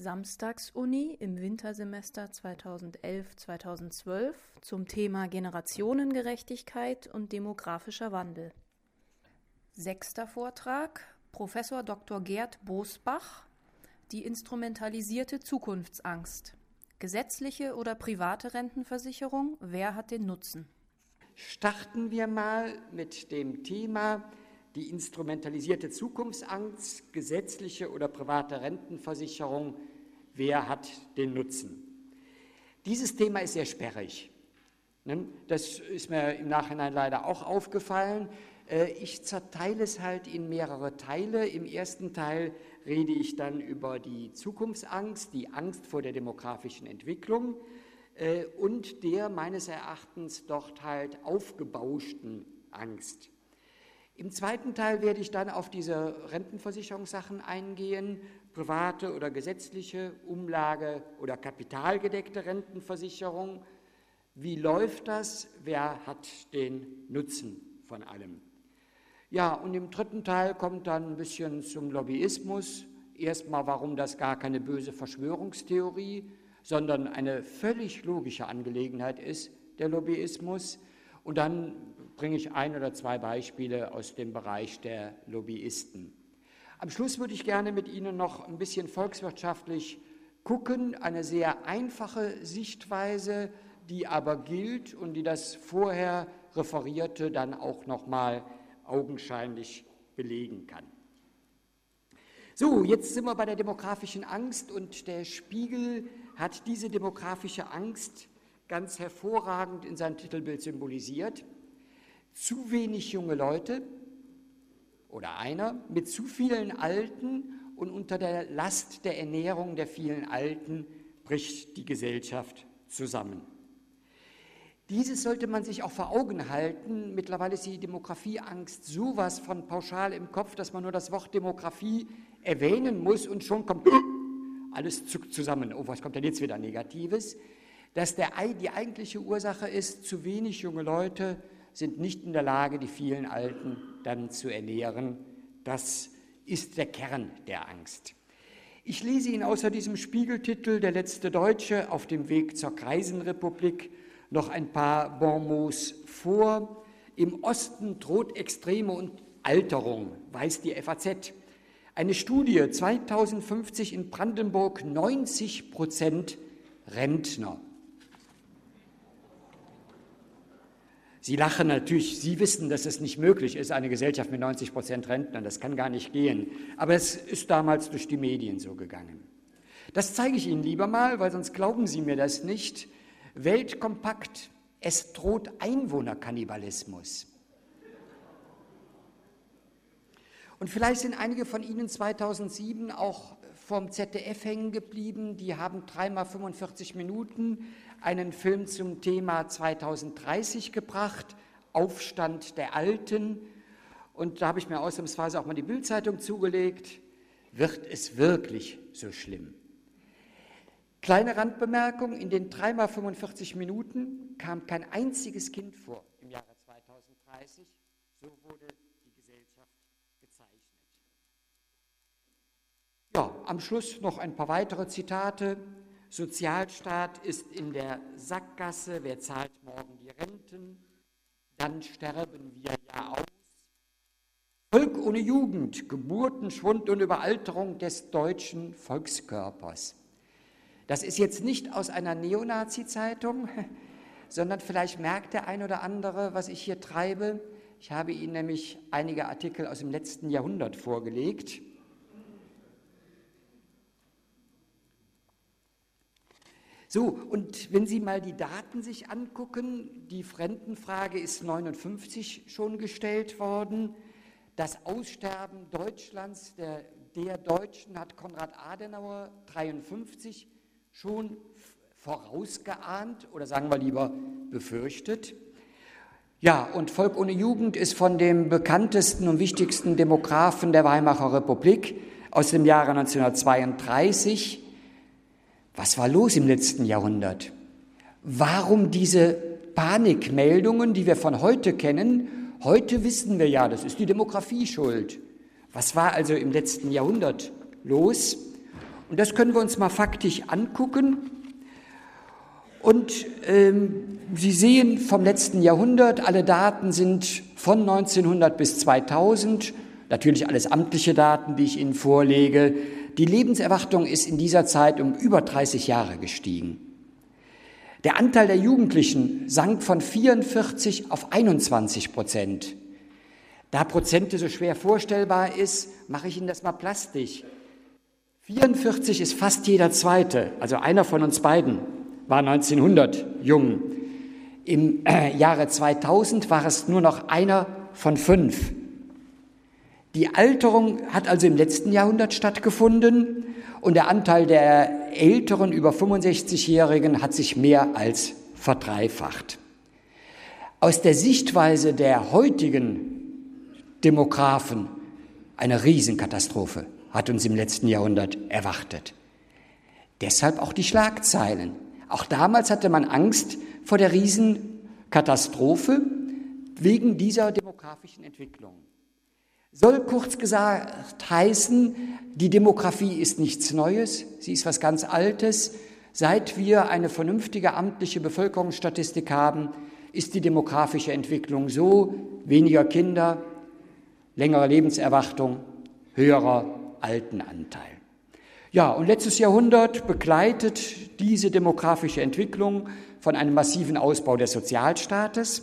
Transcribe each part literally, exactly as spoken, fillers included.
Samstagsuni im Wintersemester zweitausendelf zweitausendzwölf zum Thema Generationengerechtigkeit und demografischer Wandel. Sechster Vortrag, Professor Doktor Gerd Bosbach, die instrumentalisierte Zukunftsangst. Gesetzliche oder private Rentenversicherung, wer hat den Nutzen? Starten wir mal mit dem Thema die instrumentalisierte Zukunftsangst, gesetzliche oder private Rentenversicherung, wer hat den Nutzen? Dieses Thema ist sehr sperrig. Das ist mir im Nachhinein leider auch aufgefallen. Ich zerteile es halt in mehrere Teile. Im ersten Teil rede ich dann über die Zukunftsangst, die Angst vor der demografischen Entwicklung und der meines Erachtens dort halt aufgebauschten Angst. Im zweiten Teil werde ich dann auf diese Rentenversicherungssachen eingehen, private oder gesetzliche, Umlage- oder kapitalgedeckte Rentenversicherung. Wie läuft das? Wer hat den Nutzen von allem? Ja, und im dritten Teil kommt dann ein bisschen zum Lobbyismus. Erstmal, warum das gar keine böse Verschwörungstheorie, sondern eine völlig logische Angelegenheit ist, der Lobbyismus. Und dann bringe ich ein oder zwei Beispiele aus dem Bereich der Lobbyisten. Am Schluss würde ich gerne mit Ihnen noch ein bisschen volkswirtschaftlich gucken, eine sehr einfache Sichtweise, die aber gilt und die das vorher Referierte dann auch noch mal augenscheinlich belegen kann. So, jetzt sind wir bei der demografischen Angst und der Spiegel hat diese demografische Angst ganz hervorragend in seinem Titelbild symbolisiert. Zu wenig junge Leute oder einer mit zu vielen Alten und unter der Last der Ernährung der vielen Alten bricht die Gesellschaft zusammen. Dieses sollte man sich auch vor Augen halten. Mittlerweile ist die Demografieangst sowas von pauschal im Kopf, dass man nur das Wort Demografie erwähnen muss und schon kommt alles zuckt zusammen. Oh, was kommt denn jetzt wieder Negatives? Dass der, die eigentliche Ursache ist, zu wenig junge Leute sind nicht in der Lage, die vielen Alten dann zu ernähren. Das ist der Kern der Angst. Ich lese Ihnen außer diesem Spiegeltitel »Der letzte Deutsche auf dem Weg zur Kreisenrepublik« noch ein paar Bonmots vor. Im Osten droht extreme Alterung, weiß die F A Z. Eine Studie zweitausendfünfzig in Brandenburg, neunzig Prozent Rentner. Sie lachen natürlich, Sie wissen, dass es nicht möglich ist, eine Gesellschaft mit neunzig Prozent Rentnern, das kann gar nicht gehen. Aber es ist damals durch die Medien so gegangen. Das zeige ich Ihnen lieber mal, weil sonst glauben Sie mir das nicht. Weltkompakt, es droht Einwohnerkannibalismus. Und vielleicht sind einige von Ihnen zweitausendsieben auch vom Z D F hängen geblieben. Die haben dreimal fünfundvierzig Minuten einen Film zum Thema zweitausenddreißig gebracht, Aufstand der Alten. Und da habe ich mir ausnahmsweise auch mal die Bild-Zeitung zugelegt. Wird es wirklich so schlimm? Kleine Randbemerkung, in den dreimal fünfundvierzig Minuten kam kein einziges Kind vor im Jahre zweitausenddreißig. So wurde die Gesellschaft gezeichnet. Ja, am Schluss noch ein paar weitere Zitate. Sozialstaat ist in der Sackgasse, wer zahlt morgen die Renten? Dann sterben wir ja aus. Volk ohne Jugend, Geburtenschwund und Überalterung des deutschen Volkskörpers. Das ist jetzt nicht aus einer Neonazi-Zeitung, sondern vielleicht merkt der ein oder andere, was ich hier treibe. Ich habe Ihnen nämlich einige Artikel aus dem letzten Jahrhundert vorgelegt. So, und wenn Sie mal die Daten sich angucken, die Rentenfrage ist neunundfünfzig schon gestellt worden. Das Aussterben Deutschlands, der, der Deutschen, hat Konrad Adenauer dreiundfünfzig schon vorausgeahnt oder sagen wir lieber befürchtet. Ja, und Volk ohne Jugend ist von dem bekanntesten und wichtigsten Demografen der Weimarer Republik aus dem Jahre neunzehnhundertzweiunddreißig. Was war los im letzten Jahrhundert? Warum diese Panikmeldungen, die wir von heute kennen? Heute wissen wir ja, das ist die Demografie schuld. Was war also im letzten Jahrhundert los? Und das können wir uns mal faktisch angucken. Und ähm, Sie sehen vom letzten Jahrhundert, alle Daten sind von neunzehnhundert bis zweitausend, natürlich alles amtliche Daten, die ich Ihnen vorlege. Die Lebenserwartung ist in dieser Zeit um über dreißig Jahre gestiegen. Der Anteil der Jugendlichen sank von vierundvierzig auf einundzwanzig Prozent. Da Prozente so schwer vorstellbar ist, mache ich Ihnen das mal plastisch. vierundvierzig ist fast jeder Zweite, also einer von uns beiden war neunzehnhundert jung. Im äh, Jahre zweitausend war es nur noch einer von fünf. Die Alterung hat also im letzten Jahrhundert stattgefunden und der Anteil der älteren, über fünfundsechzigjährigen hat sich mehr als verdreifacht. Aus der Sichtweise der heutigen Demografen eine Riesenkatastrophe hat uns im letzten Jahrhundert erwartet. Deshalb auch die Schlagzeilen. Auch damals hatte man Angst vor der Riesenkatastrophe wegen dieser demografischen Entwicklung. Soll kurz gesagt heißen, die Demografie ist nichts Neues, sie ist was ganz Altes. Seit wir eine vernünftige amtliche Bevölkerungsstatistik haben, ist die demografische Entwicklung so: weniger Kinder, längere Lebenserwartung, höherer Altenanteil. Ja, und letztes Jahrhundert begleitet diese demografische Entwicklung von einem massiven Ausbau des Sozialstaates.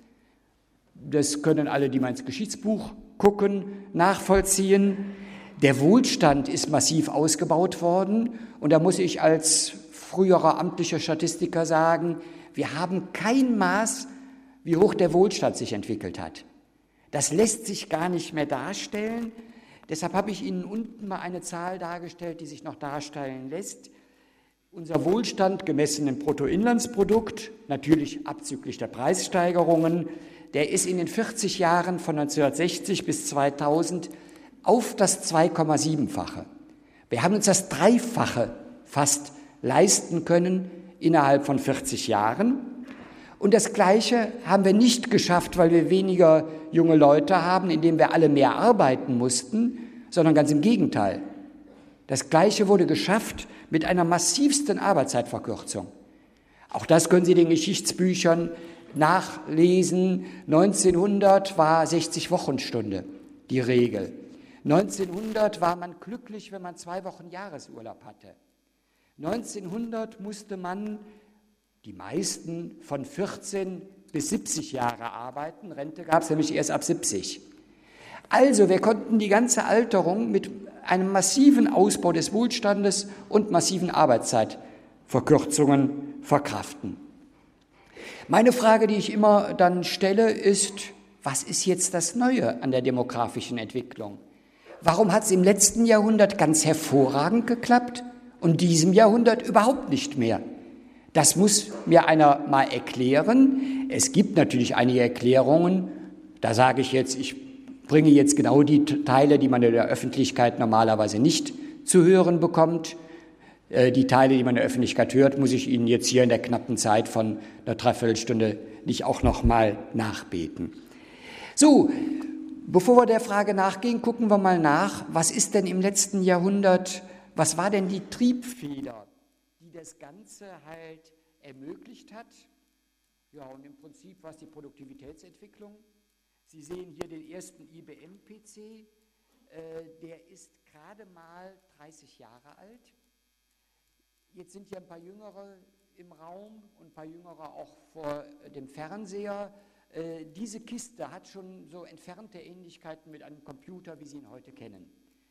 Das können alle, die mal ins Geschichtsbuch gucken, nachvollziehen. Der Wohlstand ist massiv ausgebaut worden und da muss ich als früherer amtlicher Statistiker sagen, wir haben kein Maß, wie hoch der Wohlstand sich entwickelt hat. Das lässt sich gar nicht mehr darstellen. Deshalb habe ich Ihnen unten mal eine Zahl dargestellt, die sich noch darstellen lässt. Unser Wohlstand gemessen im Bruttoinlandsprodukt, natürlich abzüglich der Preissteigerungen, der ist in den vierzig Jahren von neunzehnhundertsechzig bis zweitausend auf das zwei Komma sieben-fache. Wir haben uns das Dreifache fast leisten können innerhalb von vierzig Jahren. Und das Gleiche haben wir nicht geschafft, weil wir weniger junge Leute haben, indem wir alle mehr arbeiten mussten, sondern ganz im Gegenteil. Das Gleiche wurde geschafft mit einer massivsten Arbeitszeitverkürzung. Auch das können Sie in den Geschichtsbüchern nachlesen. neunzehnhundert war sechzig Wochenstunde die Regel. neunzehnhundert war man glücklich, wenn man zwei Wochen Jahresurlaub hatte. neunzehnhundert musste man, die meisten, von vierzehn bis siebzig Jahre arbeiten. Rente gab es nämlich erst ab siebzig. Also, wir konnten die ganze Alterung mit einem massiven Ausbau des Wohlstandes und massiven Arbeitszeitverkürzungen verkraften. Meine Frage, die ich immer dann stelle, ist, was ist jetzt das Neue an der demografischen Entwicklung? Warum hat es im letzten Jahrhundert ganz hervorragend geklappt und diesem Jahrhundert überhaupt nicht mehr? Das muss mir einer mal erklären. Es gibt natürlich einige Erklärungen. Da sage ich jetzt, ich bringe jetzt genau die Teile, die man in der Öffentlichkeit normalerweise nicht zu hören bekommt. Die Teile, die man in der Öffentlichkeit hört, muss ich Ihnen jetzt hier in der knappen Zeit von einer Dreiviertelstunde nicht auch noch mal nachbeten. So, bevor wir der Frage nachgehen, gucken wir mal nach, was ist denn im letzten Jahrhundert, was war denn die Triebfeder, die das Ganze halt ermöglicht hat? Ja, und im Prinzip war es die Produktivitätsentwicklung. Sie sehen hier den ersten I B M-P C, äh, der ist gerade mal dreißig Jahre alt. Jetzt sind hier ein paar Jüngere im Raum und ein paar Jüngere auch vor dem Fernseher. Äh, diese Kiste hat schon so entfernte Ähnlichkeiten mit einem Computer, wie Sie ihn heute kennen.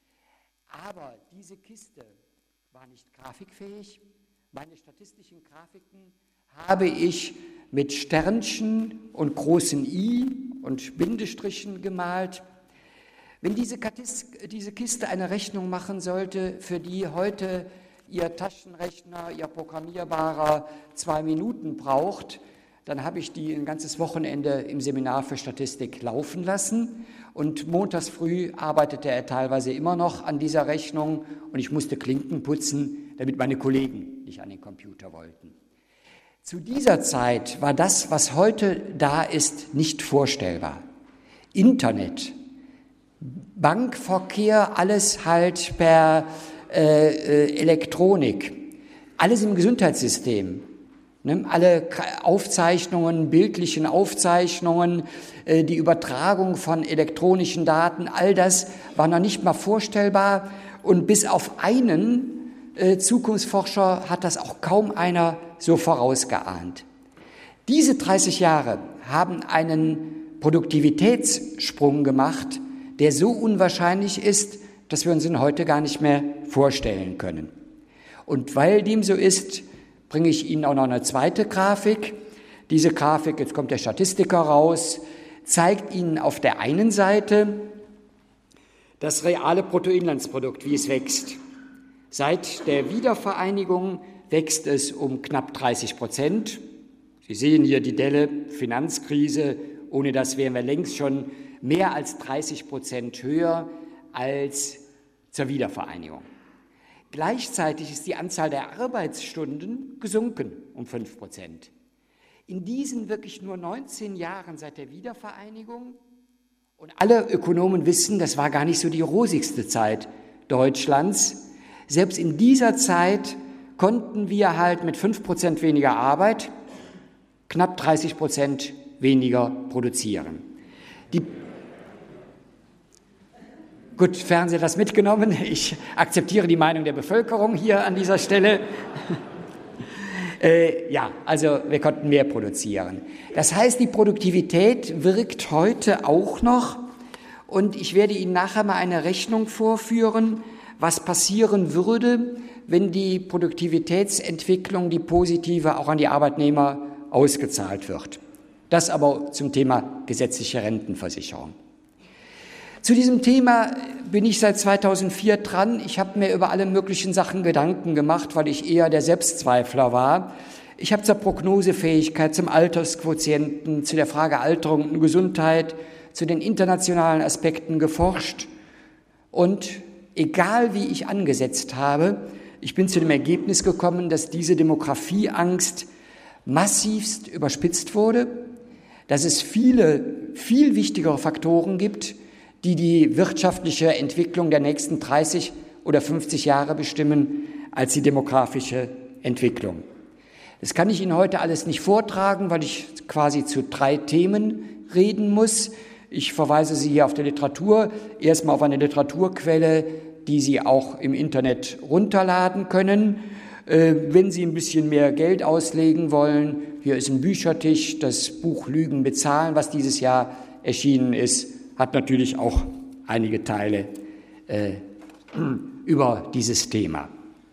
Aber diese Kiste war nicht grafikfähig. Meine statistischen Grafiken habe ich mit Sternchen und großen I und Bindestrichen gemalt. Wenn diese Kiste eine Rechnung machen sollte, für die heute Ihr Taschenrechner, Ihr programmierbarer zwei Minuten braucht, dann habe ich die ein ganzes Wochenende im Seminar für Statistik laufen lassen und montags früh arbeitete er teilweise immer noch an dieser Rechnung und ich musste Klinken putzen, damit meine Kollegen nicht an den Computer wollten. Zu dieser Zeit war das, was heute da ist, nicht vorstellbar. Internet, Bankverkehr, alles halt per äh, Elektronik, alles im Gesundheitssystem. Ne? Alle Aufzeichnungen, bildlichen Aufzeichnungen, äh, die Übertragung von elektronischen Daten, all das war noch nicht mal vorstellbar. Und bis auf einen äh, Zukunftsforscher hat das auch kaum einer so vorausgeahnt. Diese dreißig Jahre haben einen Produktivitätssprung gemacht, der so unwahrscheinlich ist, dass wir uns ihn heute gar nicht mehr vorstellen können. Und weil dem so ist, bringe ich Ihnen auch noch eine zweite Grafik. Diese Grafik, jetzt kommt der Statistiker raus, zeigt Ihnen auf der einen Seite das reale Bruttoinlandsprodukt, wie es wächst. Seit der Wiedervereinigung wächst es um knapp dreißig Prozent. Sie sehen hier die Delle, Finanzkrise, ohne das wären wir längst schon mehr als dreißig Prozent höher als zur Wiedervereinigung. Gleichzeitig ist die Anzahl der Arbeitsstunden gesunken um fünf Prozent. In diesen wirklich nur neunzehn Jahren seit der Wiedervereinigung, und alle Ökonomen wissen, das war gar nicht so die rosigste Zeit Deutschlands, selbst in dieser Zeit konnten wir halt mit fünf Prozent weniger Arbeit knapp dreißig Prozent weniger produzieren. Die Gut, Fernseher das mitgenommen. Ich akzeptiere die Meinung der Bevölkerung hier an dieser Stelle. äh, ja, also wir konnten mehr produzieren. Das heißt, die Produktivität wirkt heute auch noch. Und ich werde Ihnen nachher mal eine Rechnung vorführen, was passieren würde, wenn die Produktivitätsentwicklung, die positive, auch an die Arbeitnehmer ausgezahlt wird. Das aber zum Thema gesetzliche Rentenversicherung. Zu diesem Thema bin ich seit zweitausendvier dran. Ich habe mir über alle möglichen Sachen Gedanken gemacht, weil ich eher der Selbstzweifler war. Ich habe zur Prognosefähigkeit, zum Altersquotienten, zu der Frage Alterung und Gesundheit, zu den internationalen Aspekten geforscht. Und egal wie ich angesetzt habe, ich bin zu dem Ergebnis gekommen, dass diese Demografieangst massivst überspitzt wurde, dass es viele, viel wichtigere Faktoren gibt, die die wirtschaftliche Entwicklung der nächsten dreißig oder fünfzig Jahre bestimmen, als die demografische Entwicklung. Das kann ich Ihnen heute alles nicht vortragen, weil ich quasi zu drei Themen reden muss. Ich verweise Sie hier auf die Literatur, erstmal auf eine Literaturquelle, die Sie auch im Internet runterladen können. Äh, wenn Sie ein bisschen mehr Geld auslegen wollen, hier ist ein Büchertisch, das Buch Lügen bezahlen, was dieses Jahr erschienen ist, hat natürlich auch einige Teile äh, über dieses Thema.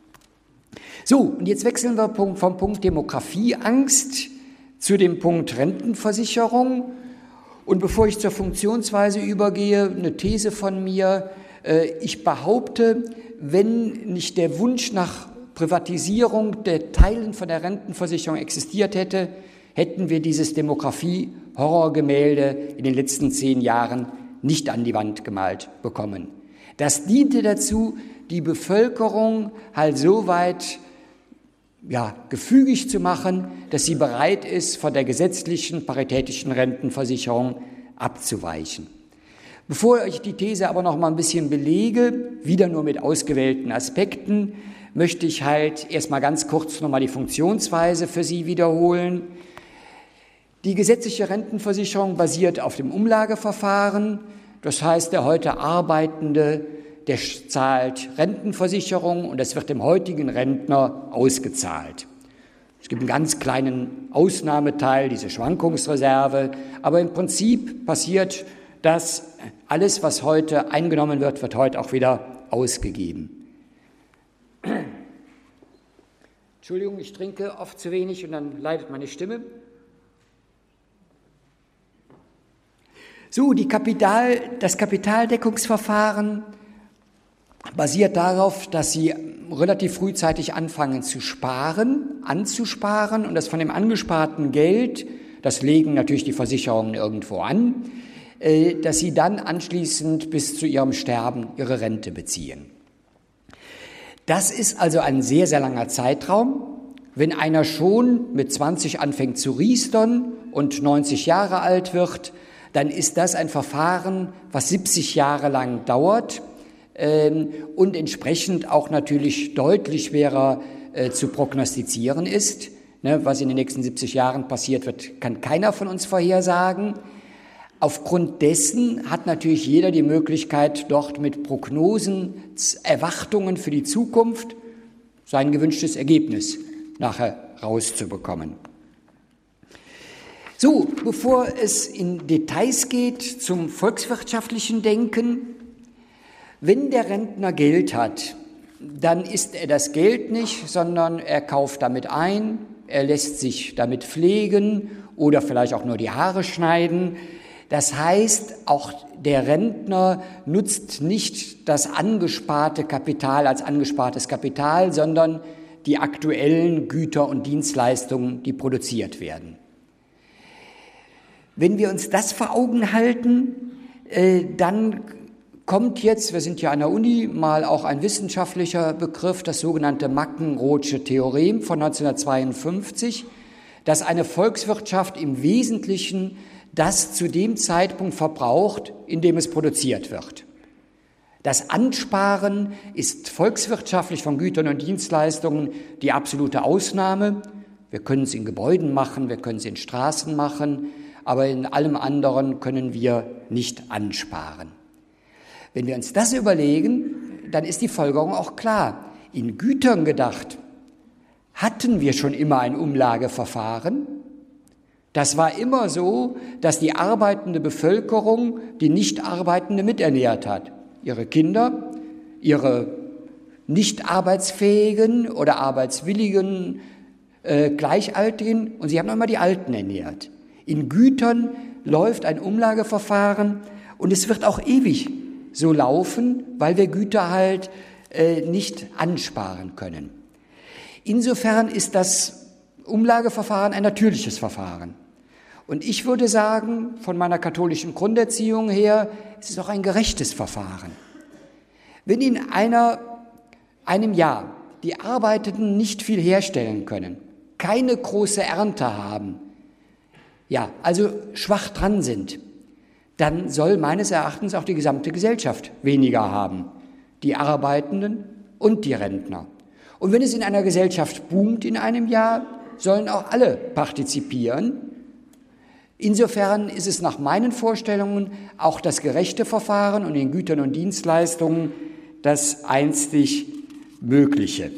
So, und jetzt wechseln wir vom Punkt Demografieangst zu dem Punkt Rentenversicherung. Und bevor ich zur Funktionsweise übergehe, eine These von mir. Äh, ich behaupte, wenn nicht der Wunsch nach Privatisierung der Teilen von der Rentenversicherung existiert hätte, hätten wir dieses Demografie-Horrorgemälde in den letzten zehn Jahren nicht an die Wand gemalt bekommen. Das diente dazu, die Bevölkerung halt so weit ja, gefügig zu machen, dass sie bereit ist, von der gesetzlichen paritätischen Rentenversicherung abzuweichen. Bevor ich die These aber noch mal ein bisschen belege, wieder nur mit ausgewählten Aspekten, möchte ich halt erstmal ganz kurz noch mal die Funktionsweise für Sie wiederholen. Die gesetzliche Rentenversicherung basiert auf dem Umlageverfahren. Das heißt, der heute Arbeitende, der zahlt Rentenversicherung und das wird dem heutigen Rentner ausgezahlt. Es gibt einen ganz kleinen Ausnahmeteil, diese Schwankungsreserve, aber im Prinzip passiert das, alles, was heute eingenommen wird, wird heute auch wieder ausgegeben. Entschuldigung, ich trinke oft zu wenig und dann leidet meine Stimme. So, die Kapital, das Kapitaldeckungsverfahren basiert darauf, dass Sie relativ frühzeitig anfangen zu sparen, anzusparen und das von dem angesparten Geld, das legen natürlich die Versicherungen irgendwo an, äh, dass Sie dann anschließend bis zu Ihrem Sterben Ihre Rente beziehen. Das ist also ein sehr, sehr langer Zeitraum. Wenn einer schon mit zwanzig anfängt zu riestern und neunzig Jahre alt wird, dann ist das ein Verfahren, was siebzig Jahre lang dauert, ähm, und entsprechend auch natürlich deutlich schwerer äh, zu prognostizieren ist. Ne, was in den nächsten siebzig Jahren passiert wird, kann keiner von uns vorhersagen. Aufgrund dessen hat natürlich jeder die Möglichkeit, dort mit Prognosen, Erwartungen für die Zukunft sein gewünschtes Ergebnis nachher rauszubekommen. So, bevor es in Details geht zum volkswirtschaftlichen Denken, wenn der Rentner Geld hat, dann isst er das Geld nicht, sondern er kauft damit ein, er lässt sich damit pflegen oder vielleicht auch nur die Haare schneiden. Das heißt, auch der Rentner nutzt nicht das angesparte Kapital als angespartes Kapital, sondern die aktuellen Güter und Dienstleistungen, die produziert werden. Wenn wir uns das vor Augen halten, äh, dann kommt jetzt, wir sind ja an der Uni, mal auch ein wissenschaftlicher Begriff, das sogenannte Mackenrothsche Theorem von neunzehnhundertzweiundfünfzig, dass eine Volkswirtschaft im Wesentlichen das zu dem Zeitpunkt verbraucht, in dem es produziert wird. Das Ansparen ist volkswirtschaftlich von Gütern und Dienstleistungen die absolute Ausnahme. Wir können es in Gebäuden machen, wir können es in Straßen machen, aber in allem anderen können wir nicht ansparen. Wenn wir uns das überlegen, dann ist die Folgerung auch klar. In Gütern gedacht, hatten wir schon immer ein Umlageverfahren. Das war immer so, dass die arbeitende Bevölkerung die Nichtarbeitende miternährt hat. Ihre Kinder, ihre nicht arbeitsfähigen oder arbeitswilligen äh, Gleichaltrigen, und sie haben immer die Alten ernährt. In Gütern läuft ein Umlageverfahren und es wird auch ewig so laufen, weil wir Güter halt äh, nicht ansparen können. Insofern ist das Umlageverfahren ein natürliches Verfahren. Und ich würde sagen, von meiner katholischen Grunderziehung her, es ist auch ein gerechtes Verfahren. Wenn in einer, einem Jahr die Arbeitenden nicht viel herstellen können, keine große Ernte haben, ja, also schwach dran sind, dann soll meines Erachtens auch die gesamte Gesellschaft weniger haben, die Arbeitenden und die Rentner. Und wenn es in einer Gesellschaft boomt in einem Jahr, sollen auch alle partizipieren. Insofern ist es nach meinen Vorstellungen auch das gerechte Verfahren und in Gütern und Dienstleistungen das einzig Mögliche.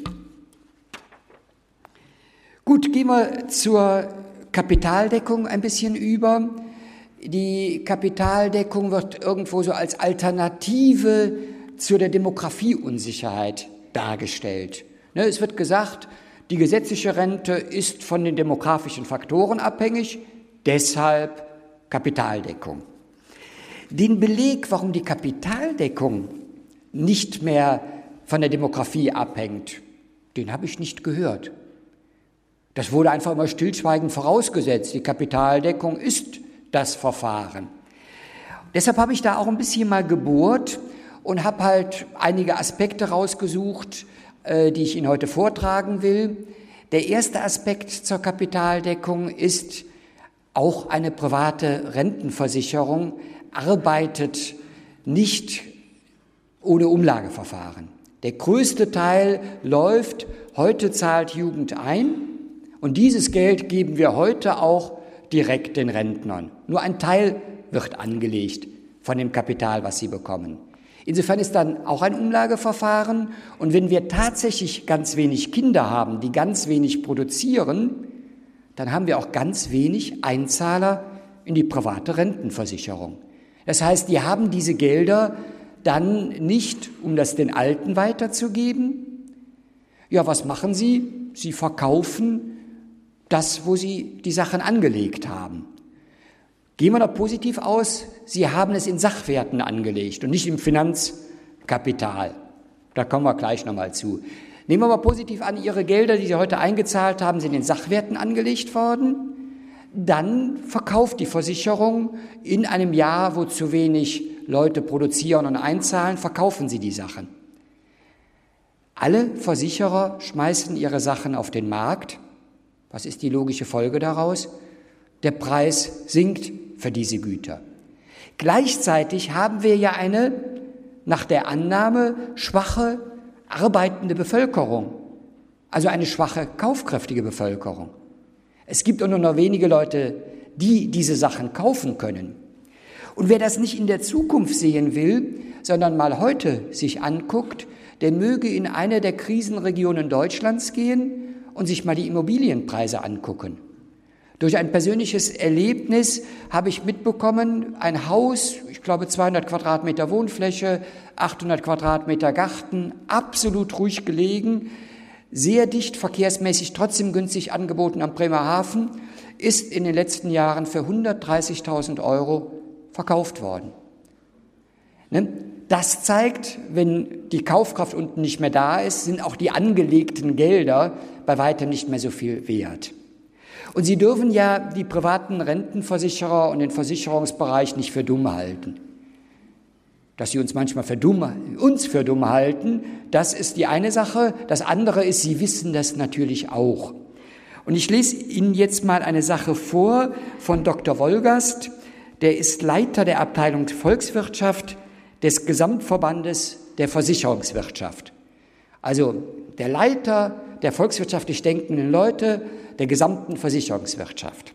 Gut, gehen wir zur Kapitaldeckung ein bisschen über. Die Kapitaldeckung wird irgendwo so als Alternative zu der Demografieunsicherheit dargestellt. Es wird gesagt, die gesetzliche Rente ist von den demografischen Faktoren abhängig, deshalb Kapitaldeckung. Den Beleg, warum die Kapitaldeckung nicht mehr von der Demografie abhängt, den habe ich nicht gehört. Das wurde einfach immer stillschweigend vorausgesetzt. Die Kapitaldeckung ist das Verfahren. Deshalb habe ich da auch ein bisschen mal gebohrt und habe halt einige Aspekte rausgesucht, äh, die ich Ihnen heute vortragen will. Der erste Aspekt zur Kapitaldeckung ist, auch eine private Rentenversicherung arbeitet nicht ohne Umlageverfahren. Der größte Teil läuft, heute zahlt Jugend ein und dieses Geld geben wir heute auch direkt den Rentnern. Nur ein Teil wird angelegt von dem Kapital, was sie bekommen. Insofern ist dann auch ein Umlageverfahren. Und wenn wir tatsächlich ganz wenig Kinder haben, die ganz wenig produzieren, dann haben wir auch ganz wenig Einzahler in die private Rentenversicherung. Das heißt, die haben diese Gelder dann nicht, um das den Alten weiterzugeben. Ja, was machen sie? Sie verkaufen das, wo sie die Sachen angelegt haben. Gehen wir da positiv aus, sie haben es in Sachwerten angelegt und nicht im Finanzkapital. Da kommen wir gleich nochmal zu. Nehmen wir mal positiv an, Ihre Gelder, die Sie heute eingezahlt haben, sind in Sachwerten angelegt worden. Dann verkauft die Versicherung in einem Jahr, wo zu wenig Leute produzieren und einzahlen, verkaufen sie die Sachen. Alle Versicherer schmeißen ihre Sachen auf den Markt. Was ist die logische Folge daraus? Der Preis sinkt für diese Güter. Gleichzeitig haben wir ja eine nach der Annahme schwache, arbeitende Bevölkerung, also eine schwache, kaufkräftige Bevölkerung. Es gibt nur noch wenige Leute, die diese Sachen kaufen können. Und wer das nicht in der Zukunft sehen will, sondern mal heute sich anguckt, der möge in eine der Krisenregionen Deutschlands gehen und sich mal die Immobilienpreise angucken. Durch ein persönliches Erlebnis habe ich mitbekommen, ein Haus, ich glaube zweihundert Quadratmeter Wohnfläche, achthundert Quadratmeter Garten, absolut ruhig gelegen, sehr dicht verkehrsmäßig, trotzdem günstig angeboten am Bremerhaven, ist in den letzten Jahren für hundertdreißigtausend Euro verkauft worden. Das zeigt, wenn die Kaufkraft unten nicht mehr da ist, sind auch die angelegten Gelder bei weitem nicht mehr so viel wert. Und Sie dürfen ja die privaten Rentenversicherer und den Versicherungsbereich nicht für dumm halten. Dass sie uns manchmal für dumm, uns für dumm halten, das ist die eine Sache. Das andere ist, sie wissen das natürlich auch. Und ich lese Ihnen jetzt mal eine Sache vor von Doktor Wolgast. Der ist Leiter der Abteilung Volkswirtschaft des Gesamtverbandes der Versicherungswirtschaft. Also der Leiter der volkswirtschaftlich denkenden Leute der gesamten Versicherungswirtschaft.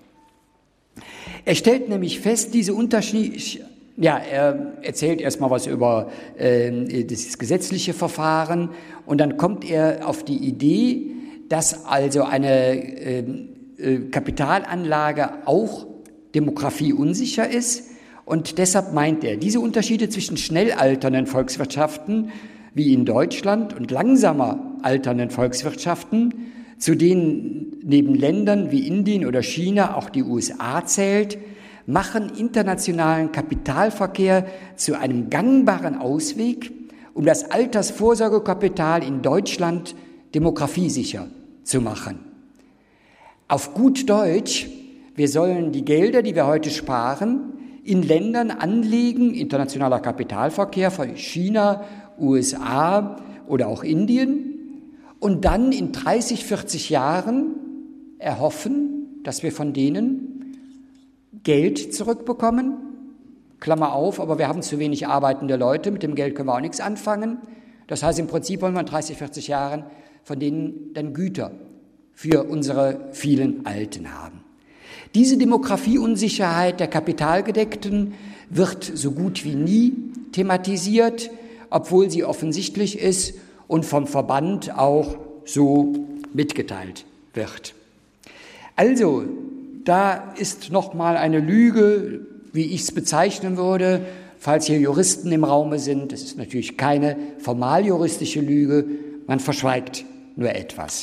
Er stellt nämlich fest, diese Unterschiede, ja, er erzählt erstmal was über äh, das gesetzliche Verfahren und dann kommt er auf die Idee, dass also eine äh, äh, Kapitalanlage auch demografieunsicher ist und deshalb meint er, diese Unterschiede zwischen schnell alternden Volkswirtschaften wie in Deutschland und langsamer alternden Volkswirtschaften, zu denen neben Ländern wie Indien oder China auch die U S A zählt, machen internationalen Kapitalverkehr zu einem gangbaren Ausweg, um das Altersvorsorgekapital in Deutschland demografiesicher zu machen. Auf gut Deutsch, wir sollen die Gelder, die wir heute sparen, in Ländern anlegen, internationaler Kapitalverkehr von China, U S A oder auch Indien, und dann in dreißig, vierzig Jahren erhoffen, dass wir von denen Geld zurückbekommen. Klammer auf, aber wir haben zu wenig arbeitende Leute, mit dem Geld können wir auch nichts anfangen. Das heißt, im Prinzip wollen wir in dreißig, vierzig Jahren von denen dann Güter für unsere vielen Alten haben. Diese Demografieunsicherheit der Kapitalgedeckten wird so gut wie nie thematisiert, obwohl sie offensichtlich ist und vom Verband auch so mitgeteilt wird. Also, da ist nochmal eine Lüge, wie ich es bezeichnen würde, falls hier Juristen im Raume sind. Das ist natürlich keine formaljuristische Lüge, man verschweigt nur etwas.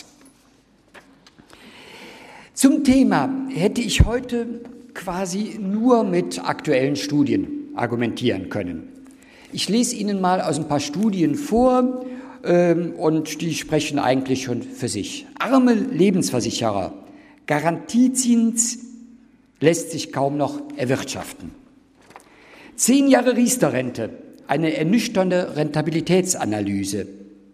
Zum Thema hätte ich heute quasi nur mit aktuellen Studien argumentieren können. Ich lese Ihnen mal aus ein paar Studien vor, ähm, und die sprechen eigentlich schon für sich. Arme Lebensversicherer, Garantiezins lässt sich kaum noch erwirtschaften. Zehn Jahre Riester-Rente, eine ernüchternde Rentabilitätsanalyse.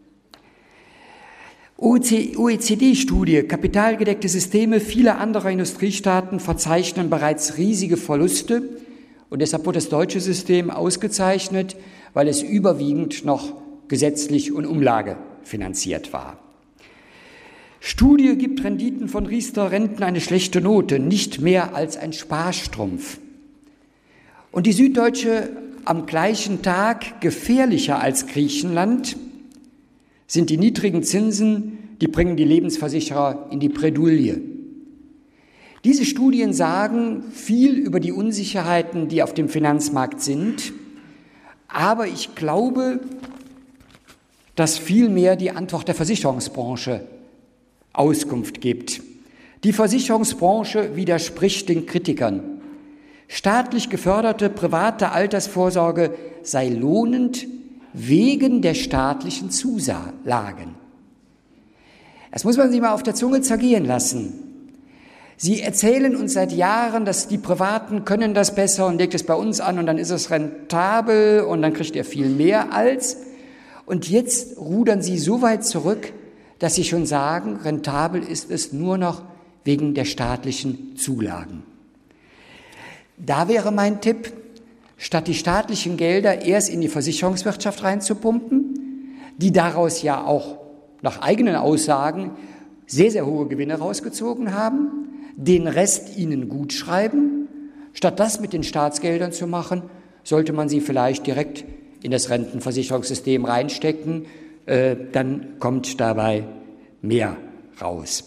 O E C D-Studie, kapitalgedeckte Systeme vieler anderer Industriestaaten verzeichnen bereits riesige Verluste und deshalb wird das deutsche System ausgezeichnet, weil es überwiegend noch gesetzlich und umlagefinanziert war. Studie gibt Renditen von Riester-Renten eine schlechte Note, nicht mehr als ein Sparstrumpf. Und die Süddeutsche am gleichen Tag gefährlicher als Griechenland sind die niedrigen Zinsen, die bringen die Lebensversicherer in die Bredouille. Diese Studien sagen viel über die Unsicherheiten, die auf dem Finanzmarkt sind, aber ich glaube, dass vielmehr die Antwort der Versicherungsbranche Auskunft gibt. Die Versicherungsbranche widerspricht den Kritikern. Staatlich geförderte private Altersvorsorge sei lohnend wegen der staatlichen Zusagen. Das muss man sich mal auf der Zunge zergehen lassen. Sie erzählen uns seit Jahren, dass die Privaten können das besser und legt es bei uns an und dann ist es rentabel und dann kriegt ihr viel mehr als. Und jetzt rudern sie so weit zurück, dass sie schon sagen, rentabel ist es nur noch wegen der staatlichen Zulagen. Da wäre mein Tipp, statt die staatlichen Gelder erst in die Versicherungswirtschaft reinzupumpen, die daraus ja auch nach eigenen Aussagen sehr, sehr hohe Gewinne rausgezogen haben, den Rest ihnen gutschreiben. Statt das mit den Staatsgeldern zu machen, sollte man sie vielleicht direkt in das Rentenversicherungssystem reinstecken, äh, dann kommt dabei mehr raus.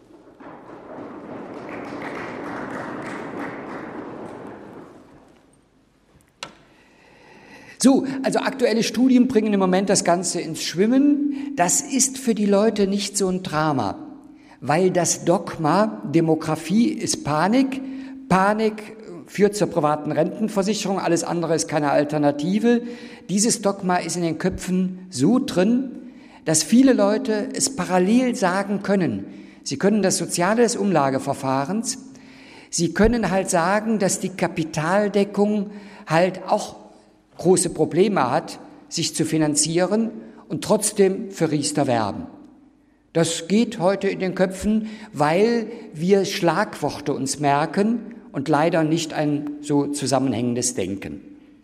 So, also aktuelle Studien bringen im Moment das Ganze ins Schwimmen. Das ist für die Leute nicht so ein Drama, weil das Dogma, Demografie ist Panik, Panik führt zur privaten Rentenversicherung, alles andere ist keine Alternative. Dieses Dogma ist in den Köpfen so drin, dass viele Leute es parallel sagen können. Sie können das Soziale des Umlageverfahrens, sie können halt sagen, dass die Kapitaldeckung halt auch große Probleme hat, sich zu finanzieren und trotzdem für Riester werben. Das geht heute in den Köpfen, weil wir Schlagworte uns merken und leider nicht ein so zusammenhängendes Denken.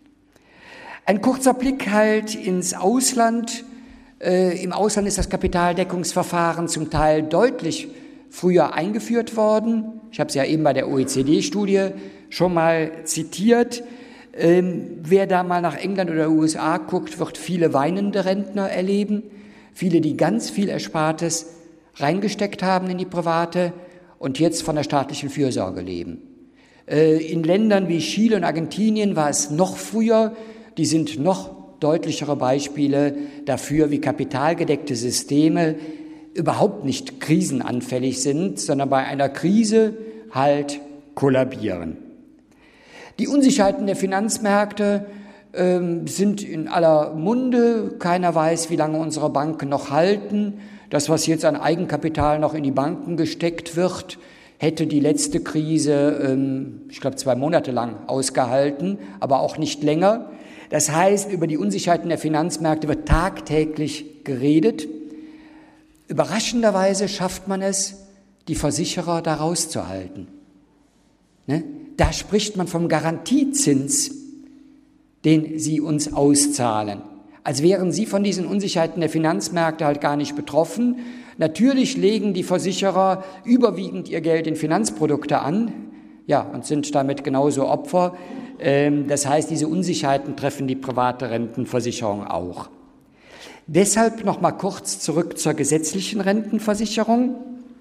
Ein kurzer Blick halt ins Ausland. Äh, im Ausland ist das Kapitaldeckungsverfahren zum Teil deutlich früher eingeführt worden. Ich habe es ja eben bei der O E C D-Studie schon mal zitiert. Ähm, wer da mal nach England oder U S A guckt, wird viele weinende Rentner erleben, viele, die ganz viel Erspartes reingesteckt haben in die private und jetzt von der staatlichen Fürsorge leben. Äh, in Ländern wie Chile und Argentinien war es noch früher, die sind noch deutlichere Beispiele dafür, wie kapitalgedeckte Systeme überhaupt nicht krisenanfällig sind, sondern bei einer Krise halt kollabieren. Die Unsicherheiten der Finanzmärkte äh, sind in aller Munde. Keiner weiß, wie lange unsere Banken noch halten. Das, was jetzt an Eigenkapital noch in die Banken gesteckt wird, hätte die letzte Krise, ähm, ich glaube, zwei Monate lang ausgehalten, aber auch nicht länger. Das heißt, über die Unsicherheiten der Finanzmärkte wird tagtäglich geredet. Überraschenderweise schafft man es, die Versicherer da rauszuhalten. Ne? Da spricht man vom Garantiezins, den sie uns auszahlen. Als wären sie von diesen Unsicherheiten der Finanzmärkte halt gar nicht betroffen. Natürlich legen die Versicherer überwiegend ihr Geld in Finanzprodukte an, ja, und sind damit genauso Opfer. Das heißt, diese Unsicherheiten treffen die private Rentenversicherung auch. Deshalb noch mal kurz zurück zur gesetzlichen Rentenversicherung,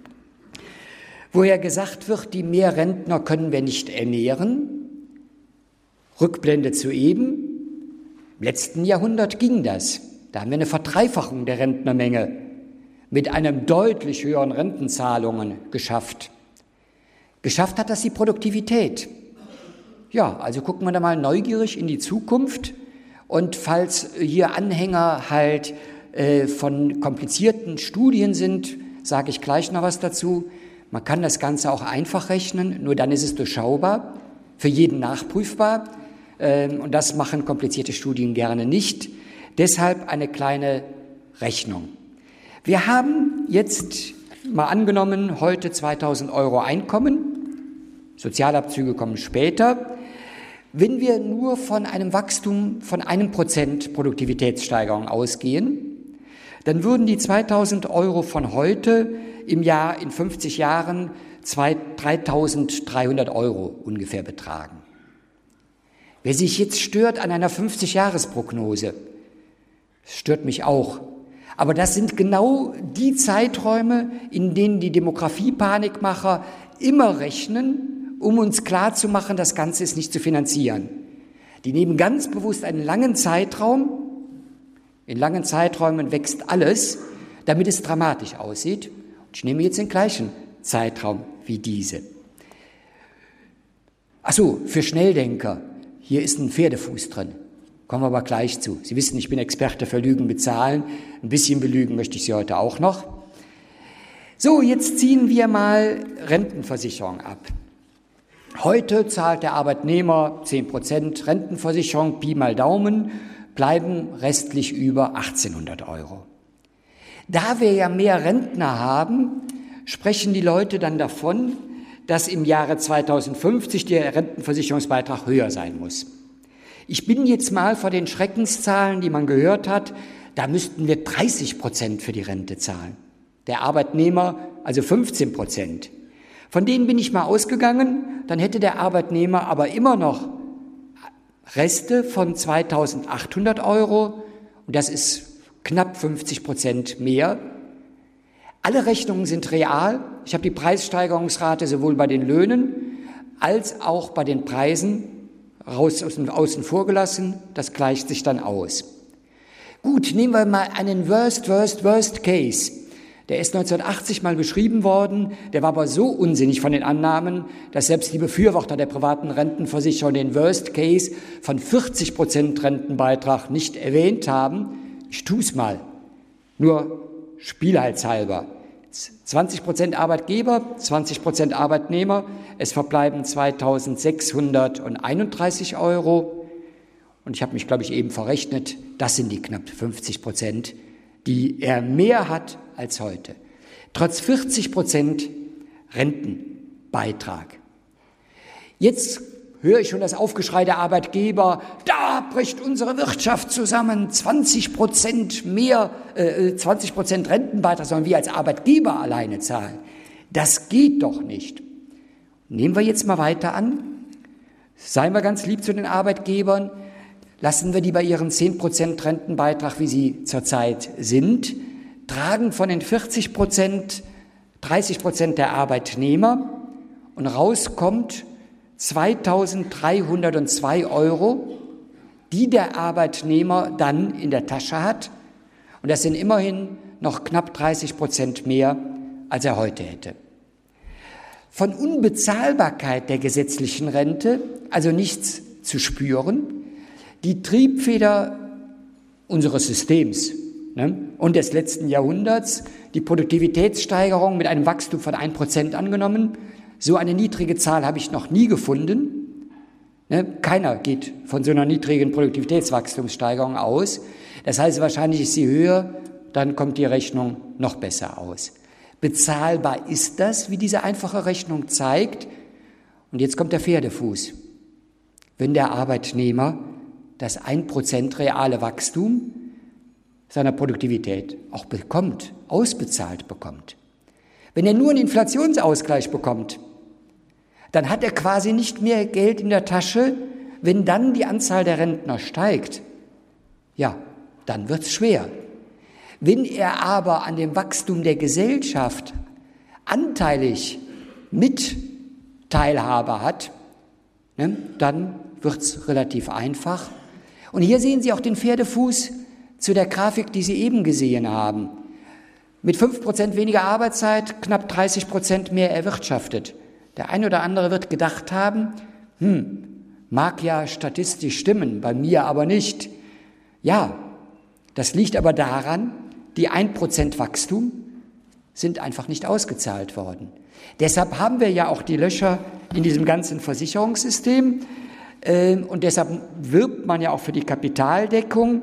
wo ja gesagt wird, die Mehrrentner können wir nicht ernähren. Rückblende zu eben. Im letzten Jahrhundert ging das. Da haben wir eine Verdreifachung der Rentnermenge mit einem deutlich höheren Rentenzahlungen geschafft. Geschafft hat das die Produktivität. Ja, also gucken wir da mal neugierig in die Zukunft. Und falls hier Anhänger halt äh, von komplizierten Studien sind, sage ich gleich noch was dazu. Man kann das Ganze auch einfach rechnen, nur dann ist es durchschaubar, für jeden nachprüfbar. Ähm, und das machen komplizierte Studien gerne nicht. Deshalb eine kleine Rechnung. Wir haben jetzt mal angenommen, heute zweitausend Euro Einkommen. Sozialabzüge kommen später. Wenn wir nur von einem Wachstum von einem Prozent Produktivitätssteigerung ausgehen, dann würden die zweitausend Euro von heute im Jahr in fünfzig Jahren dreitausenddreihundert Euro ungefähr betragen. Wer sich jetzt stört an einer fünfzig-Jahres-Prognose, stört mich auch. Aber das sind genau die Zeiträume, in denen die Demografie-Panikmacher immer rechnen, um uns klarzumachen, das Ganze ist nicht zu finanzieren. Die nehmen ganz bewusst einen langen Zeitraum. In langen Zeiträumen wächst alles, damit es dramatisch aussieht. Und ich nehme jetzt den gleichen Zeitraum wie diese. Ach so, für Schnelldenker, hier ist ein Pferdefuß drin. Kommen wir aber gleich zu. Sie wissen, ich bin Experte für Lügen mit Zahlen. Ein bisschen belügen möchte ich Sie heute auch noch. So, jetzt ziehen wir mal Rentenversicherung ab. Heute zahlt der Arbeitnehmer zehn Prozent Rentenversicherung, Pi mal Daumen, bleiben restlich über achtzehnhundert Euro. Da wir ja mehr Rentner haben, sprechen die Leute dann davon, dass im Jahre zweitausendfünfzig der Rentenversicherungsbeitrag höher sein muss. Ich bin jetzt mal vor den Schreckenszahlen, die man gehört hat, da müssten wir dreißig Prozent für die Rente zahlen. Der Arbeitnehmer also fünfzehn Prozent. Von denen bin ich mal ausgegangen, dann hätte der Arbeitnehmer aber immer noch Reste von zweitausendachthundert Euro und das ist knapp fünfzig Prozent mehr. Alle Rechnungen sind real. Ich habe die Preissteigerungsrate sowohl bei den Löhnen als auch bei den Preisen raus, außen vor gelassen. Das gleicht sich dann aus. Gut, nehmen wir mal einen Worst, Worst, Worst Case. Der ist neunzehnhundertachtzig mal beschrieben worden, der war aber so unsinnig von den Annahmen, dass selbst die Befürworter der privaten Rentenversicherung den Worst Case von vierzig Prozent Rentenbeitrag nicht erwähnt haben. Ich tue es mal, nur spielhaltshalber. zwanzig Prozent Arbeitgeber, zwanzig Prozent Arbeitnehmer, es verbleiben zweitausendsechshunderteinunddreißig Euro. Und ich habe mich, glaube ich, eben verrechnet, das sind die knapp fünfzig Prozent, die er mehr hat als heute. Trotz vierzig Prozent Rentenbeitrag. Jetzt höre ich schon das Aufgeschrei der Arbeitgeber, da bricht unsere Wirtschaft zusammen, zwanzig Prozent mehr, äh, zwanzig Prozent Rentenbeitrag sollen wir als Arbeitgeber alleine zahlen. Das geht doch nicht. Nehmen wir jetzt mal weiter an, seien wir ganz lieb zu den Arbeitgebern, lassen wir die bei ihren zehn Prozent Rentenbeitrag, wie sie zurzeit sind, tragen von den vierzig Prozent dreißig Prozent der Arbeitnehmer und rauskommt zweitausenddreihundertzwei Euro, die der Arbeitnehmer dann in der Tasche hat. Und das sind immerhin noch knapp dreißig Prozent mehr, als er heute hätte. Von Unbezahlbarkeit der gesetzlichen Rente, also nichts zu spüren, die Triebfeder unseres Systems, ne, und des letzten Jahrhunderts, die Produktivitätssteigerung mit einem Wachstum von ein Prozent angenommen. So eine niedrige Zahl habe ich noch nie gefunden. Ne, keiner geht von so einer niedrigen Produktivitätswachstumssteigerung aus. Das heißt, wahrscheinlich ist sie höher, dann kommt die Rechnung noch besser aus. Bezahlbar ist das, wie diese einfache Rechnung zeigt. Und jetzt kommt der Pferdefuß. Wenn der Arbeitnehmer das ein Prozent reale Wachstum seiner Produktivität auch bekommt, ausbezahlt bekommt. Wenn er nur einen Inflationsausgleich bekommt, dann hat er quasi nicht mehr Geld in der Tasche, wenn dann die Anzahl der Rentner steigt. Ja, dann wird's schwer. Wenn er aber an dem Wachstum der Gesellschaft anteilig Mitteilhabe hat, ne, dann wird's relativ einfach. Und hier sehen Sie auch den Pferdefuß zu der Grafik, die Sie eben gesehen haben. Mit fünf Prozent weniger Arbeitszeit, knapp dreißig Prozent mehr erwirtschaftet. Der eine oder andere wird gedacht haben, hm, mag ja statistisch stimmen, bei mir aber nicht. Ja, das liegt aber daran, die ein Prozent Wachstum sind einfach nicht ausgezahlt worden. Deshalb haben wir ja auch die Löcher in diesem ganzen Versicherungssystem äh, und deshalb wirbt man ja auch für die Kapitaldeckung.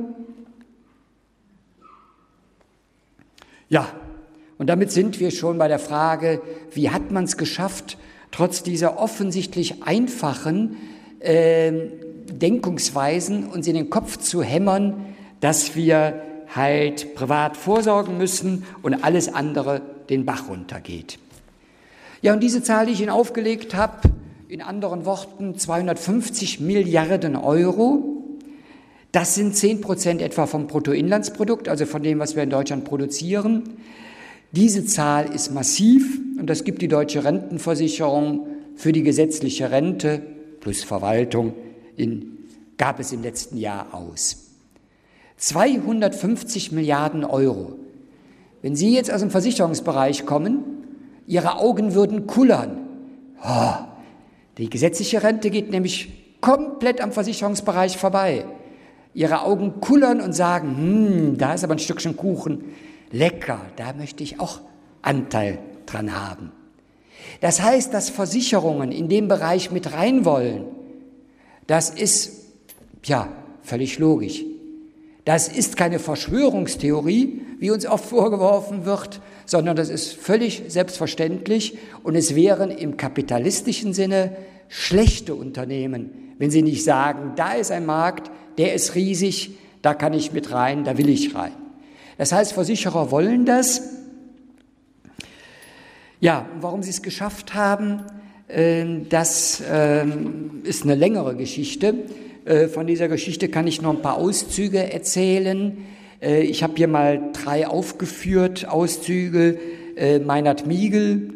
Ja, und damit sind wir schon bei der Frage, wie hat man es geschafft, trotz dieser offensichtlich einfachen äh, Denkungsweisen uns in den Kopf zu hämmern, dass wir halt privat vorsorgen müssen und alles andere den Bach runtergeht. Ja, und diese Zahl, die ich Ihnen aufgelegt habe, in anderen Worten zweihundertfünfzig Milliarden Euro, das sind zehn Prozent etwa vom Bruttoinlandsprodukt, also von dem, was wir in Deutschland produzieren. Diese Zahl ist massiv und das gibt die deutsche Rentenversicherung für die gesetzliche Rente plus Verwaltung in, gab es im letzten Jahr aus. zweihundertfünfzig Milliarden Euro. Wenn Sie jetzt aus dem Versicherungsbereich kommen, Ihre Augen würden kullern. Oh, die gesetzliche Rente geht nämlich komplett am Versicherungsbereich vorbei. Ihre Augen kullern und sagen, hm, da ist aber ein Stückchen Kuchen. Lecker, da möchte ich auch Anteil dran haben. Das heißt, dass Versicherungen in dem Bereich mit rein wollen, das ist, ja, völlig logisch. Das ist keine Verschwörungstheorie, wie uns oft vorgeworfen wird, sondern das ist völlig selbstverständlich und es wären im kapitalistischen Sinne schlechte Unternehmen, wenn sie nicht sagen, da ist ein Markt, der ist riesig, da kann ich mit rein, da will ich rein. Das heißt, Versicherer wollen das. Ja, warum sie es geschafft haben, das ist eine längere Geschichte. Von dieser Geschichte kann ich noch ein paar Auszüge erzählen. Ich habe hier mal drei aufgeführt, Auszüge. Meinert Miegel,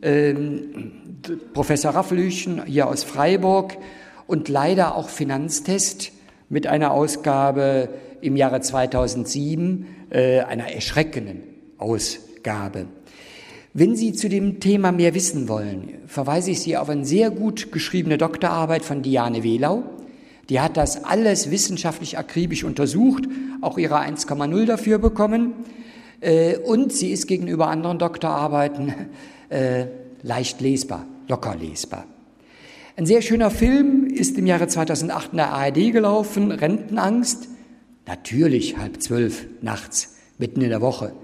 Professor Raffelüchen hier aus Freiburg und leider auch Finanztest mit einer Ausgabe im Jahre zweitausendsieben, einer erschreckenden Ausgabe. Wenn Sie zu dem Thema mehr wissen wollen, verweise ich Sie auf eine sehr gut geschriebene Doktorarbeit von Diane Wehlau. Die hat das alles wissenschaftlich akribisch untersucht, auch ihre eins Komma null dafür bekommen. Und sie ist gegenüber anderen Doktorarbeiten äh, leicht lesbar, locker lesbar. Ein sehr schöner Film ist im Jahre zweitausendacht in der A R D gelaufen, Rentenangst. Natürlich halb zwölf nachts, mitten in der Woche.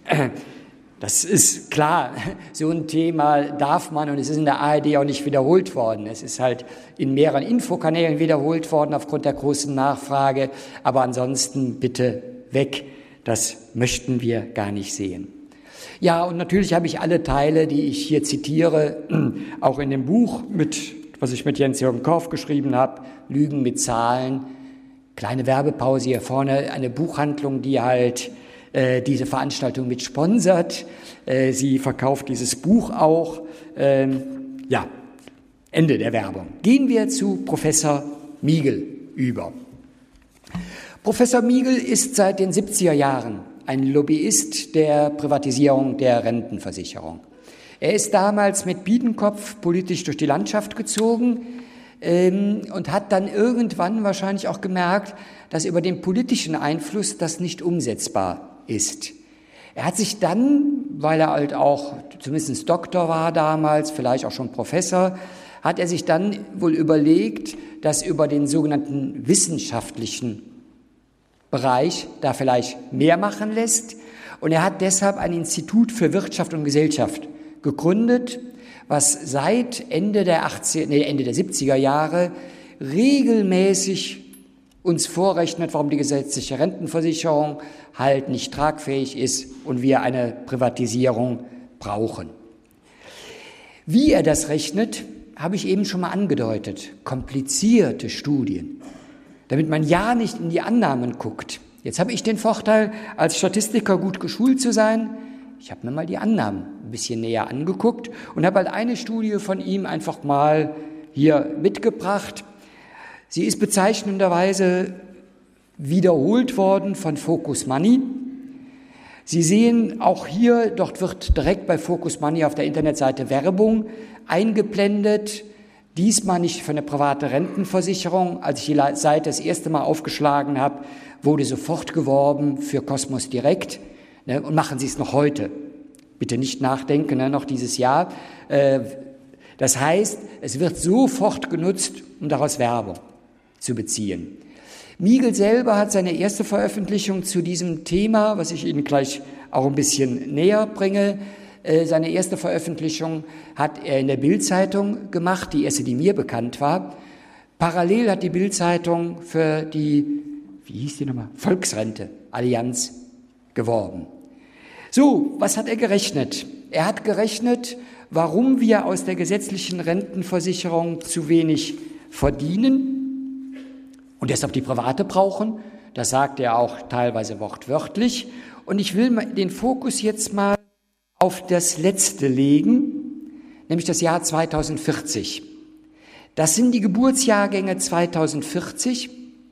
Das ist klar, so ein Thema darf man, und es ist in der A R D auch nicht wiederholt worden. Es ist halt in mehreren Infokanälen wiederholt worden aufgrund der großen Nachfrage, aber ansonsten bitte weg, das möchten wir gar nicht sehen. Ja, und natürlich habe ich alle Teile, die ich hier zitiere, auch in dem Buch, mit, was ich mit Jens-Jürgen Korff geschrieben habe, Lügen mit Zahlen. Kleine Werbepause hier vorne, eine Buchhandlung, die halt diese Veranstaltung mit sponsert. Sie verkauft dieses Buch auch. Ja, Ende der Werbung. Gehen wir zu Professor Miegel über. Professor Miegel ist seit den siebziger Jahren ein Lobbyist der Privatisierung der Rentenversicherung. Er ist damals mit Biedenkopf politisch durch die Landschaft gezogen und hat dann irgendwann wahrscheinlich auch gemerkt, dass über den politischen Einfluss das nicht umsetzbar ist. Er hat sich dann, weil er halt auch zumindest Doktor war damals, vielleicht auch schon Professor, hat er sich dann wohl überlegt, dass über den sogenannten wissenschaftlichen Bereich da vielleicht mehr machen lässt. Und er hat deshalb ein Institut für Wirtschaft und Gesellschaft gegründet, was seit Ende der achtziger, nee, Ende der siebziger Jahre regelmäßig uns vorrechnet, warum die gesetzliche Rentenversicherung halt nicht tragfähig ist und wir eine Privatisierung brauchen. Wie er das rechnet, habe ich eben schon mal angedeutet. Komplizierte Studien, damit man ja nicht in die Annahmen guckt. Jetzt habe ich den Vorteil, als Statistiker gut geschult zu sein. Ich habe mir mal die Annahmen ein bisschen näher angeguckt und habe halt eine Studie von ihm einfach mal hier mitgebracht. Sie ist bezeichnenderweise wiederholt worden von Focus Money. Sie sehen auch hier, dort wird direkt bei Focus Money auf der Internetseite Werbung eingeblendet. Diesmal nicht für eine private Rentenversicherung. Als ich die Seite das erste Mal aufgeschlagen habe, wurde sofort geworben für Cosmos Direct. Ne, und machen Sie es noch heute. Bitte nicht nachdenken, ne, noch dieses Jahr. Äh, das heißt, es wird sofort genutzt, um daraus Werbung zu beziehen. Miegel selber hat seine erste Veröffentlichung zu diesem Thema, was ich Ihnen gleich auch ein bisschen näher bringe, äh, seine erste Veröffentlichung hat er in der Bild-Zeitung gemacht, die erste, die mir bekannt war. Parallel hat die Bild-Zeitung für die, wie hieß die nochmal, Volksrente Allianz geworben. So, was hat er gerechnet? Er hat gerechnet, warum wir aus der gesetzlichen Rentenversicherung zu wenig verdienen und deshalb die private brauchen. Das sagt er auch teilweise wortwörtlich. Und ich will den Fokus jetzt mal auf das Letzte legen, nämlich das Jahr zweitausendvierzig. Das sind die Geburtsjahrgänge zweitausendvierzig.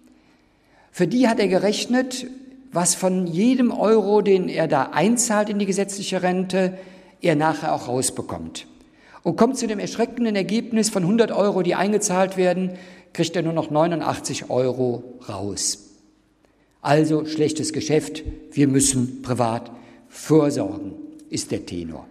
Für die hat er gerechnet, was von jedem Euro, den er da einzahlt in die gesetzliche Rente, er nachher auch rausbekommt. Und kommt zu dem erschreckenden Ergebnis von hundert Euro, die eingezahlt werden, kriegt er nur noch neunundachtzig Euro raus. Also schlechtes Geschäft, wir müssen privat vorsorgen, ist der Tenor.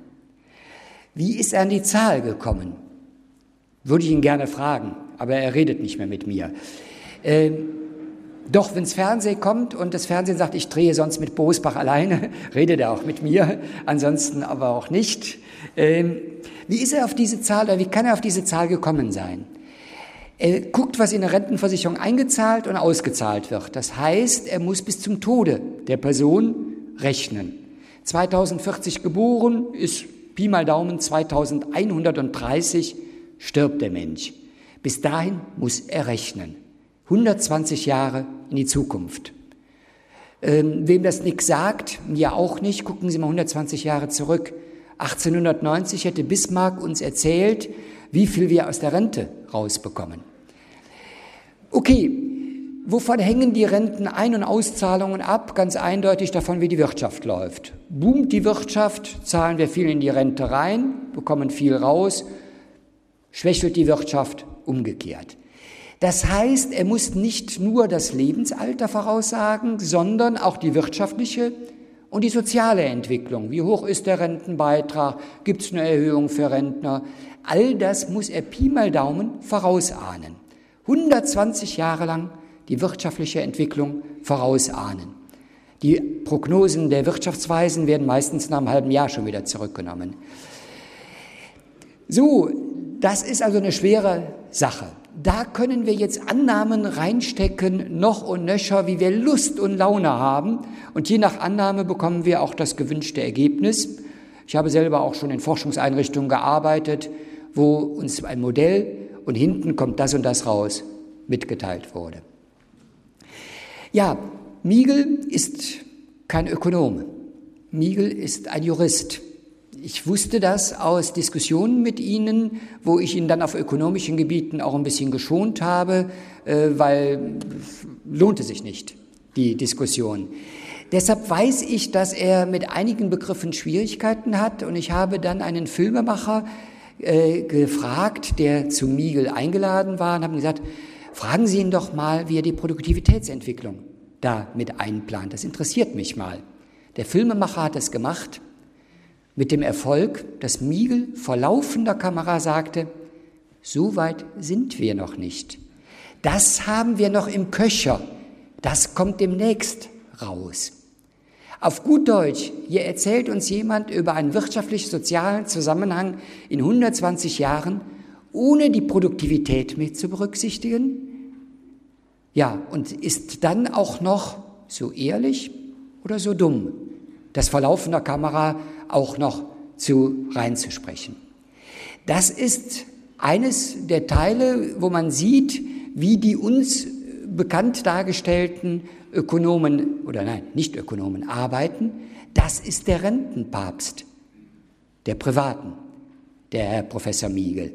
Wie ist er an die Zahl gekommen? Würde ich ihn gerne fragen, aber er redet nicht mehr mit mir. Ähm, Doch, wenn das Fernsehen kommt und das Fernsehen sagt, ich drehe sonst mit Bosbach alleine, redet er auch mit mir, ansonsten aber auch nicht. Ähm, wie ist er auf diese Zahl oder wie kann er auf diese Zahl gekommen sein? Er guckt, was in der Rentenversicherung eingezahlt und ausgezahlt wird. Das heißt, er muss bis zum Tode der Person rechnen. zweitausendvierzig geboren, ist Pi mal Daumen zweitausendeinhundertdreißig, stirbt der Mensch. Bis dahin muss er rechnen. hundertzwanzig Jahre in die Zukunft. Ähm, wem das nichts sagt, mir auch nicht, gucken Sie mal hundertzwanzig Jahre zurück. achtzehnhundertneunzig hätte Bismarck uns erzählt, wie viel wir aus der Rente rausbekommen. Okay, wovon hängen die Rentenein- und Auszahlungen ab? Ganz eindeutig davon, wie die Wirtschaft läuft. Boomt die Wirtschaft, zahlen wir viel in die Rente rein, bekommen viel raus, schwächelt die Wirtschaft, umgekehrt. Das heißt, er muss nicht nur das Lebensalter voraussagen, sondern auch die wirtschaftliche und die soziale Entwicklung. Wie hoch ist der Rentenbeitrag? Gibt es eine Erhöhung für Rentner? All das muss er Pi mal Daumen vorausahnen. hundertzwanzig Jahre lang die wirtschaftliche Entwicklung vorausahnen. Die Prognosen der Wirtschaftsweisen werden meistens nach einem halben Jahr schon wieder zurückgenommen. So, das ist also eine schwere Sache. Da können wir jetzt Annahmen reinstecken, noch und nöcher, wie wir Lust und Laune haben. Und je nach Annahme bekommen wir auch das gewünschte Ergebnis. Ich habe selber auch schon in Forschungseinrichtungen gearbeitet, wo uns ein Modell und hinten kommt das und das raus, mitgeteilt wurde. Ja, Miegel ist kein Ökonom. Miegel ist ein Jurist. Ich wusste das aus Diskussionen mit Ihnen, wo ich ihn dann auf ökonomischen Gebieten auch ein bisschen geschont habe, weil lohnte sich nicht, die Diskussion. Deshalb weiß ich, dass er mit einigen Begriffen Schwierigkeiten hat und ich habe dann einen Filmemacher äh, gefragt, der zu Miegel eingeladen war und habe gesagt, fragen Sie ihn doch mal, wie er die Produktivitätsentwicklung da mit einplant. Das interessiert mich mal. Der Filmemacher hat es gemacht mit dem Erfolg, dass Miegel vor laufender Kamera sagte, so weit sind wir noch nicht. Das haben wir noch im Köcher. Das kommt demnächst raus. Auf gut Deutsch, hier erzählt uns jemand über einen wirtschaftlich-sozialen Zusammenhang in hundertzwanzig Jahren, ohne die Produktivität mit zu berücksichtigen. Ja, und ist dann auch noch so ehrlich oder so dumm, das vor laufender Kamera auch noch zu reinzusprechen. Das ist eines der Teile, wo man sieht, wie die uns bekannt dargestellten Ökonomen, oder nein, nicht Ökonomen, arbeiten. Das ist der Rentenpapst, der Privaten, der Herr Professor Miegel.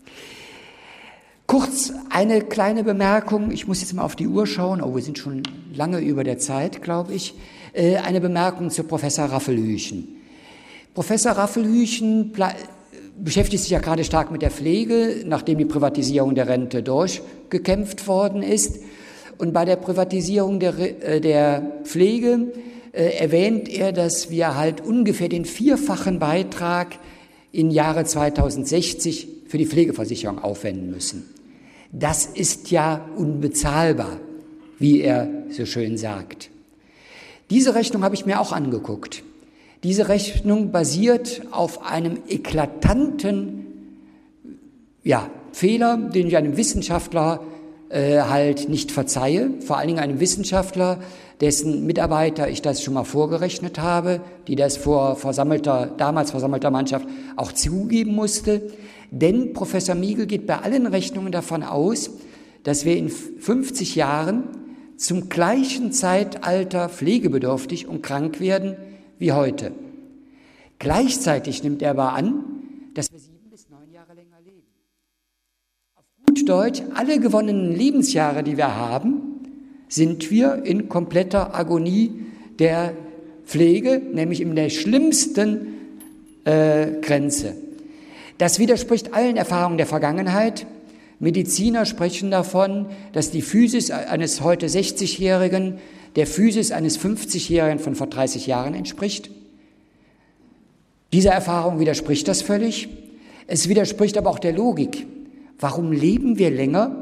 Kurz eine kleine Bemerkung, ich muss jetzt mal auf die Uhr schauen, oh, wir sind schon lange über der Zeit, glaube ich, äh, eine Bemerkung zu Professor Raffelhüchen. Professor Raffelhüchen beschäftigt sich ja gerade stark mit der Pflege, nachdem die Privatisierung der Rente durchgekämpft worden ist. Und bei der Privatisierung der, äh, der Pflege äh, erwähnt er, dass wir halt ungefähr den vierfachen Beitrag im Jahre zweitausendsechzig für die Pflegeversicherung aufwenden müssen. Das ist ja unbezahlbar, wie er so schön sagt. Diese Rechnung habe ich mir auch angeguckt. Diese Rechnung basiert auf einem eklatanten ja, Fehler, den ich einem Wissenschaftler äh, halt nicht verzeihe, vor allen Dingen einem Wissenschaftler, dessen Mitarbeiter ich das schon mal vorgerechnet habe, die das vor versammelter, damals versammelter Mannschaft auch zugeben musste. Denn Professor Miegel geht bei allen Rechnungen davon aus, dass wir in fünfzig Jahren zum gleichen Zeitalter pflegebedürftig und krank werden wie heute. Gleichzeitig nimmt er aber an, dass wir sieben bis neun Jahre länger leben. Auf gut Deutsch, alle gewonnenen Lebensjahre, die wir haben, sind wir in kompletter Agonie der Pflege, nämlich in der schlimmsten äh, Grenze. Das widerspricht allen Erfahrungen der Vergangenheit. Mediziner sprechen davon, dass die Physis eines heute sechzigjährigen der Physis eines fünfzigjährigen von vor dreißig Jahren entspricht. Dieser Erfahrung widerspricht das völlig. Es widerspricht aber auch der Logik. Warum leben wir länger?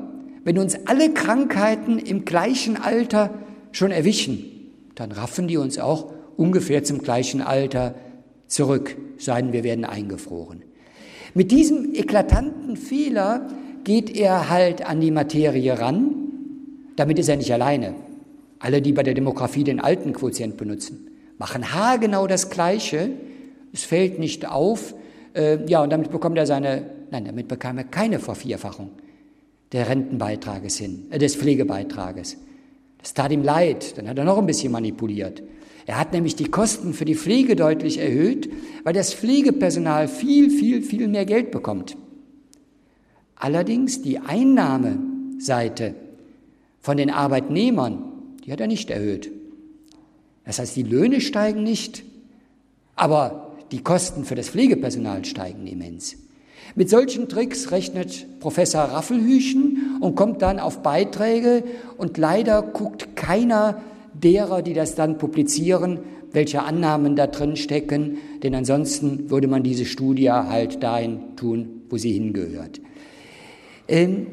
wenn uns alle Krankheiten im gleichen Alter schon erwischen, dann raffen die uns auch ungefähr zum gleichen Alter zurück, sei denn wir werden eingefroren. Mit diesem eklatanten Fehler geht er halt an die Materie ran. Damit ist er nicht alleine. Alle, die bei der Demografie den alten Quotient benutzen, machen haargenau das Gleiche. Es fällt nicht auf. Äh, ja, und damit bekommt er seine, nein, damit bekam er keine Vervierfachung der Rentenbeitrages hin, äh, des Pflegebeitrages. Das tat ihm leid, dann hat er noch ein bisschen manipuliert. Er hat nämlich die Kosten für die Pflege deutlich erhöht, weil das Pflegepersonal viel, viel, viel mehr Geld bekommt. Allerdings die Einnahmeseite von den Arbeitnehmern, die hat er nicht erhöht. Das heißt, die Löhne steigen nicht, aber die Kosten für das Pflegepersonal steigen immens. Mit solchen Tricks rechnet Professor Raffelhüschen und kommt dann auf Beiträge und leider guckt keiner derer, die das dann publizieren, welche Annahmen da drin stecken, denn ansonsten würde man diese Studie halt dahin tun, wo sie hingehört. Ähm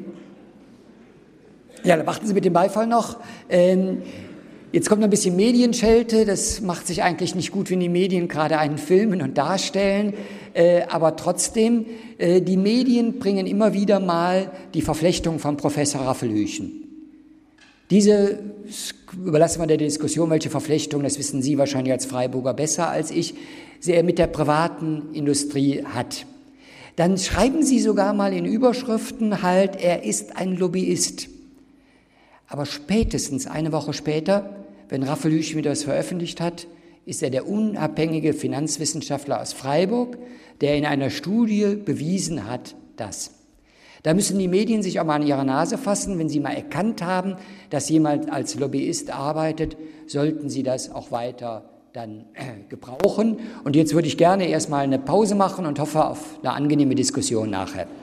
ja, dann warten Sie mit dem Beifall noch. Ähm Jetzt kommt noch ein bisschen Medienschelte, das macht sich eigentlich nicht gut, wenn die Medien gerade einen filmen und darstellen, äh, aber trotzdem, äh, die Medien bringen immer wieder mal die Verflechtung von Professor Raffelhüschen. Diese überlassen wir der Diskussion, welche Verflechtung, das wissen Sie wahrscheinlich als Freiburger besser als ich, er mit der privaten Industrie hat. Dann schreiben Sie sogar mal in Überschriften halt, er ist ein Lobbyist. Aber spätestens eine Woche später, wenn Raffelhüschen wieder das veröffentlicht hat, ist er der unabhängige Finanzwissenschaftler aus Freiburg, der in einer Studie bewiesen hat, dass. Da müssen die Medien sich auch mal an ihre Nase fassen. Wenn sie mal erkannt haben, dass jemand als Lobbyist arbeitet, sollten sie das auch weiter dann äh, gebrauchen. Und jetzt würde ich gerne erstmal eine Pause machen und hoffe auf eine angenehme Diskussion nachher.